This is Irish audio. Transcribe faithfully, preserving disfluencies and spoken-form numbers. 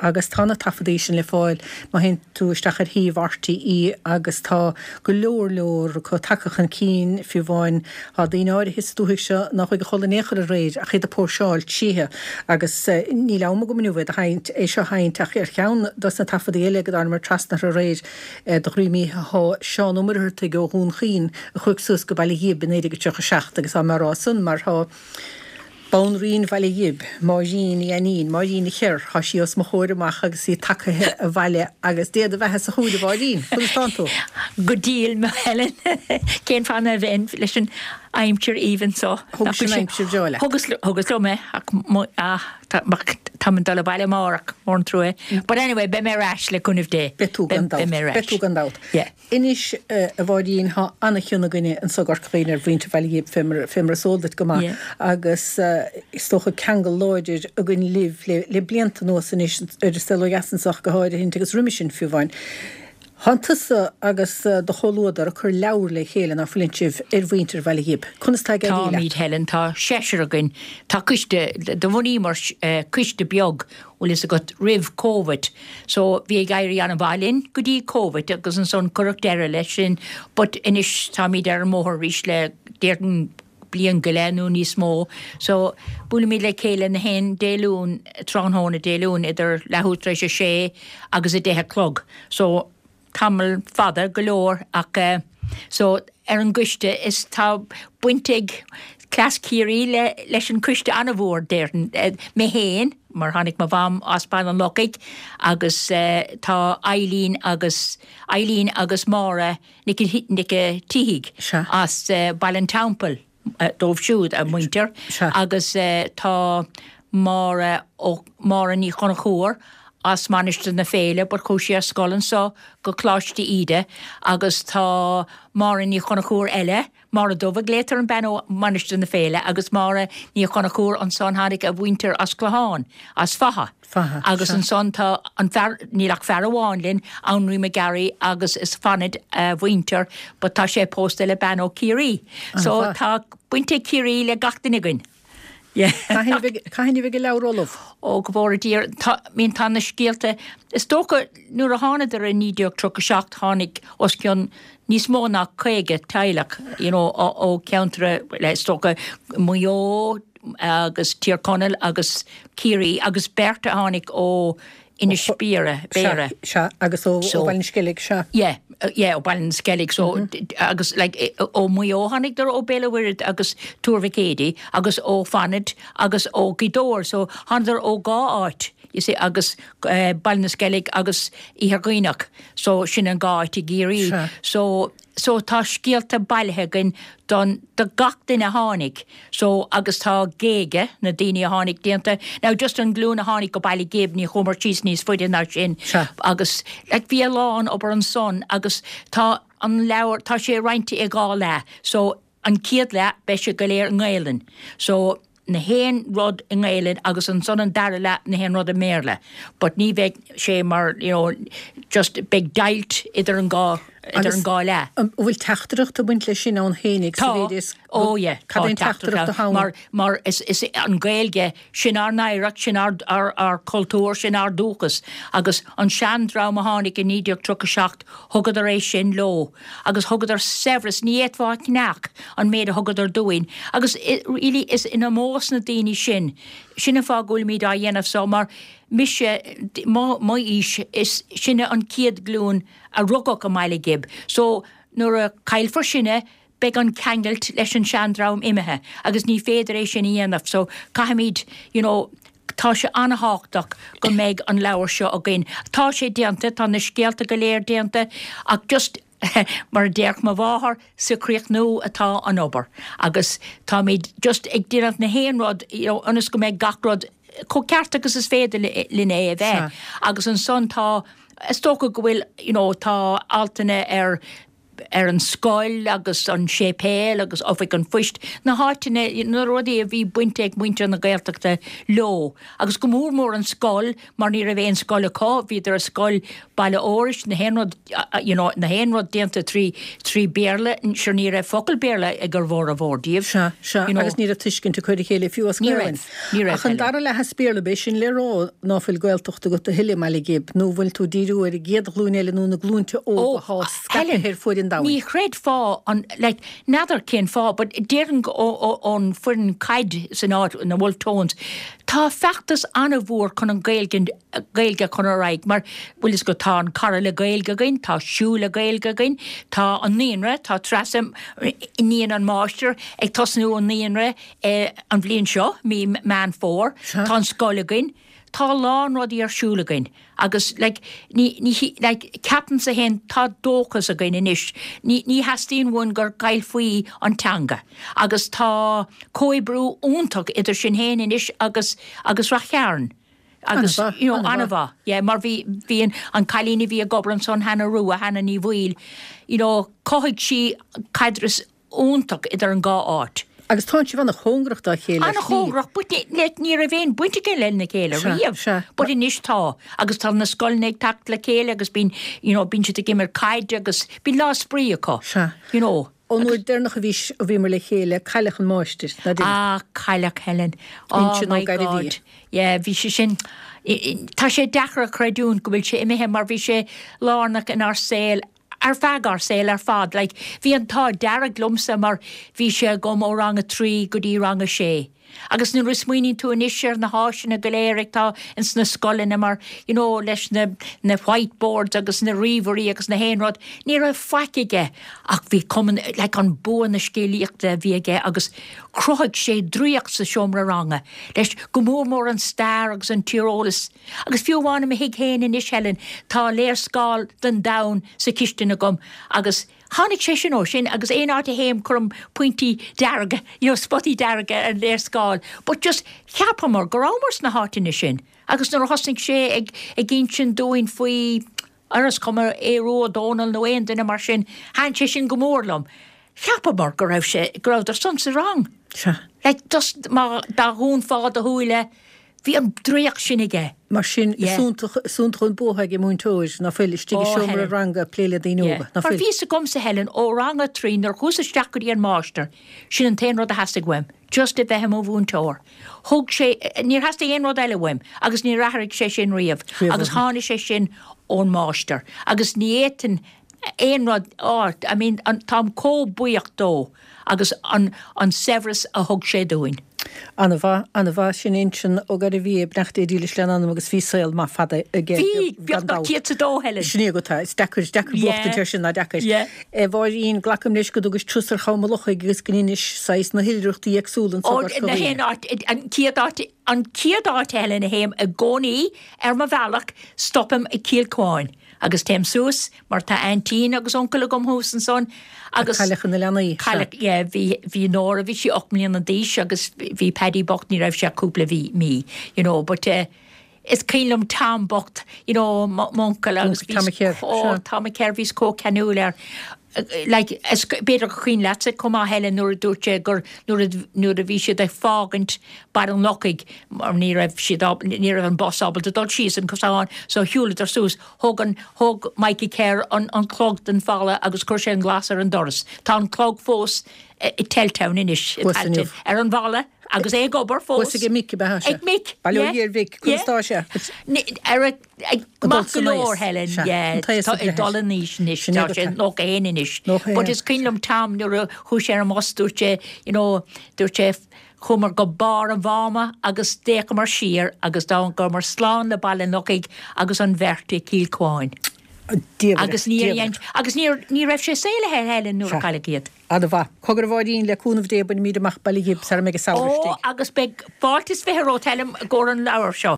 agus tána tafadéisisin le fáil má hen tú stachar hí bhartaí í agus tá go leor leor go takechan cín fiú bháin a dí áir his dúhiigh se nach chuig go chola néchar a réid a chéad a pósáil títhe agus ní lema go minúid a haint é seo haint a chéir cheann dus na tafadéile go mar trasna a réid do chrímí há seanúmarthirta go hún chin a chuig sus go bailí hí benéide go tucha seach agus a mar rásan mar há Bán rion bhaile dhib, má dín i anín, má dín i cheir, há sí os mo chóir amach agus sí takethe a bhaile agus déad a bheitthe sa chúd a bháidín. Chus tántó? Go díl me Helen. Cén fanna bhain leis an aimtir even so. Thugus sin aimtir deáile. Thugus lo me, ach táman dal a bhaile márach mórn trúe. But anyway, be me ráis le cúnimh dé. Betú gandát. Betú gandát. Inis a bháidín há anna chiúna gine an sogar chléinar bhainte bhaile dhib fimra sóldait go má agus stocha Kangol Lloyd a gin liv le, le blianta nó san is ar stelo jasansach go háide hin agus rumisin fiú bhain. Hantasa agus do cholódar a chur leabhar le chéile na flintíh ar bhaintear bhaile dhib. Chunas tá gaile. Tá míad Helen tá séisir a gin tá cuiste do bhaní mar cuiste beag bhfuil is a got rih COVID. So bhí gairí an bhailinn go dtí COVID agus an son correct deire leis sin, but inis tá míad ar móthir rís le déirn blian golenú níos mó. So búla míad le céile na hen déilún, tránhóna déilún idir lethútréis a sé agus a déthe clog. So tamil fada golóir ach uh, so ar an guiste is tá buintig clas círí le leis an cuiste anna bhór déirn uh, mé héin mar hánig ma bham aspáin an locaig agus uh, tá Eileen agus Eileen agus Mára nic nic tíhig as uh, Ballan Temple uh, dómh siúd a muinter agus uh, tá Mára ó Mára ní chuna chóir as maniste na féile, but cóisi a scolan so go chláiste ide, agus tá Mára ní chuna chóir eile, Mára dómha glétar an ben ó maniste na féile, agus Mára ní chuna chóir an son hánig a bhainter as Claháin, as faha. Faha. Agus an son tá an fer, nílach fer bháinlinn, an rúi me Gary, agus is fanid uh, bhainter, but tá sé pósta le ben ó Cirí. So uh, tá buinte Cirí le gachtainigin. Yeah. Cahinni bhí go leabhar olmh? Ó go bhór a dír, mín tanna scéalta. Is tócha nuair a tháinig ar a nídeoch tro go seacht tháinig os cionn níos mó ná chuige teilech, you know, ó ceantra le tócha muo agus Tír Connell agus Cirí agus Berta tháinig ó ina spíre, bére. Se, agus ó bhailinn scilig se? Yeah. Uh, yeah, ó bhailinn scilig, so mm-hmm. agus like ó muo tháinig dar ó bélehuirid agus túrvicédi, agus ó fanid, agus ó gidóir, so handar ó gá áit. You see, agus uh, bhailinn scilig agus íthagóinach, so sin an gá áit i Géirí. Sure. So so tá scialta bailthe gin don do gach duine tháinig. So agus tá géige na daoine tháinig déanta. Now just an glún a tháinig go bailí géib ní chomar tíos níos foiide ná sin. Sure. Agus like bhí lán obair an son agus tá an leabhar tá sé roinnti ag gá le. So an ciad le be se go léir an Ghaeilinn. So na hen rod in Ghaeilinn agus an son an dara le na hen rod a méle. But ní bheith sé mar, you know, just big dailt idir an gá idir an gá le. Bhfuil teachtarach a buint le sin an hénig sa bhéidir? Ó, yeah. Cadén teachtarach a hawn? Mar, mar is, is an Gaeilge sin ar nairach, sin ar, ar, ar cultúr, sin ar dúchas. Agus an sean drám a hánig in nídeoch tro a seacht hugad ar éis sin lo. Agus hugad ar severas ní étfá cneach an méad a hugad ar dúin. Agus it really is in a mós na daoine sin. Sin a fá gúil míad a dhéanamh so mar Misha, má is is sinne an ciad glún a rugach a maile gib. So, nuair a cailfar sinne, beg an cangelt leis an seandraum imethe, agus ní féidir éis sin íanamh. So, cahamid, you know, tá sé anhachtach go méid an leabhar seo a gin. Tá sé déanta, tá na scéalta go léir déanta, ach just mar déach má bháthar sicríoch nó atá an obair. Agus tá méid just ag dtíanamh na héanrod, you know, anas go méid gachrod có ceart agus is féidir linné a bheith. Agus an son tá, is tócha go bhfuil, you know, tá altaine ar ar an scoil agus an sépéil agus ofig an fuist na háitina na rodí a bhí buinte ag muinte na gaalteachta lo. Agus go mór mór an scoil mar ní a bhéon scoil aá, hí ar a scoil bailile óris na héanrod you know, na héanrod déanta trí trí béle se ní a focail béle ag gur bhór a bhórdíomh. Se se agus ní a tuiscinn tú chuir chéile fiú ascáin. A chun dar le has béle bé sin lerá náfuil gailtoachta go a hiile meile gib, nó bhfuil tú díú ar géad glúnéile nó na glúnte ó há scair fuin da. Ní chréad fá an like nadar cén fá, but déan an fuin caid san áit na bhil tóns. Tá feachtas anna bhór chun an gailge gailge chun a raig, mar bhfuil is go tá an cara le gailge gain, tá siú le gailge gain, tá an níonra, tá trasam níon an máister ag tosnú an níonra an bblion seo, mí man fór, tá an scoile gain, tá lán rodí ar siúla gain. Agus like ní ní like captain sa hen tá dóchas a gain inis. Ní ní hastíon bhain gur gail faoi an teanga. Agus tá cóibrú úntach idir sin hen inis agus agus rachearn. Agus, Anava, you know, Anava. Anava. Yeah, mar bhí bhíon an cailíní bhí a gobranson hana rua hana ní bhil. You know, coigh si caidras úntach idir an gá áit. Agus tá si bhna chóngracht a chéile. Anna chóngrach, but net ní a bhéin buinte go le na chéile riamh. But in is tá, agus tá na scoilneag tacht le chéile, agus bín, you know, bín si a gimmer caide, agus bín lá sprí acu. Se. You know. Ó nuair déirnach a bhís a bhí mar le chéile, caiilech an máistir. Ah, caiilech Helen. Oh my God. Yeah, bhí sé sin, tá sé dechar a creidún go bhfuil sé imithe mar bhí sé lánach in ar saoil ar feag ar saoil ar fad, like, bhí an tá dearag lumsa mar bhí sé gom ó ranga trí go dtí ranga sé. Agus nu rismuoín tú an isir na háisina go léirigh tá in sna scoilina mar, you know, leis na, na whiteboards agus na riverí agus na héanrod, ní ra faiciige ach bhí cuman like, an bua na scéalaíochta bhí aige agus croigh sé dríocht sa seomra ranga. Leis go mór mór an stair agus an tírólas. Agus fiúhána me hiig héin in is Helen, tá léir scáil den daun sa cistena gom agus hánig sé sin ó sin agus éon áit a héim chum pointí dearga, you know, spotí dearga an léir scáil. But just cheapamar go rámars na hátainna sin. Agus nar hosnig sé ag, ag gin sin dúin faoi aras cumar éró dónal nó éon duine mar sin, hain sé sin go mórlam. Cheapamar go raibh sé, go raibh dar son sa rang. Se. Like, just mar da hún fád a húile, hí an dríoch sin ige. Mar sin súntrún bóthaig i múntóis na fuil stíige seomra ranga pléile daonúga. Mar ví a gom sa Helen ó ranga trí nar chusa steachí an máster sin an téanrad a hasasta gweim, just i bheithe ó bhúntóir. Thug sé, níor hasasta éonrad eile gweim, agus ní rathraigh sé sin riamh, agus hána sé sin ón máster, agus ní éan éonrad áit, I mean, tám có buíocht dó, agus an, an severas a thug sé dúin. Anna bha, Anna bha sin insin ó gar a bhí bnecht é dílis le anam agus bhí saoil má fada a ggé. Bhí, bhíoch go céad a dó, Helen. Sní go tá, is decur, decur bhachta tíir sin na decur. E bhar íon glacham leis go agus trúsar chaumalocha agus gnínis sais na hilrúchtaí agsúlan sa gar na hen áit, an céad áit, an céad áit Helen a héim a gcónaí ar ma bhealach stoppam a cíalcáin. Agus téim sús, mar tá antín agus oncle gom hús an son. Agus caiilech na leanaí. Caiilech, yeah, bhí nóra bhí sí och million an díis agus bhí paddy bocht ní raibh sé cúpla bhí mí, you know, but uh, is cílum tam bocht, you know, moncal agus bhí ó tam ceir bhís có canúil ar like es beter chuin letse kom a Helen nuair dúirte gur nuair a bhí siad ag fágant bar an lochaig mar ní raibh siad ní raibh an bosábal a dul síos an cosáin so hiúla ar sús thug thug Mikey Kerr an an clog den fála agus chuir sé an glas ar an doras. Tá an clog fós i Teltown inis ar an bhla agus é gobar fós. Fós ag mic be se. Ag mic. Bailú hir vic kunstá ar ag mac lór Helen, yeah. Ag dolan níos níos nó éan inis. But is cínlum tam nuair a thuis ar an mos dúirte, you know, dúirte chumar go bar an bháma agus décha mar siar agus dá go mar sláán le bailin lochaig agus an bherta cílcháin. Agus ní agus ní raibh sé saoile Helen nuair a caiilead. A bha cogur bhádín le cúnmh déban míad amach bailí gib sa mé saoirtí. Ó agus be bátas fé ró tellim go an leabhar seo.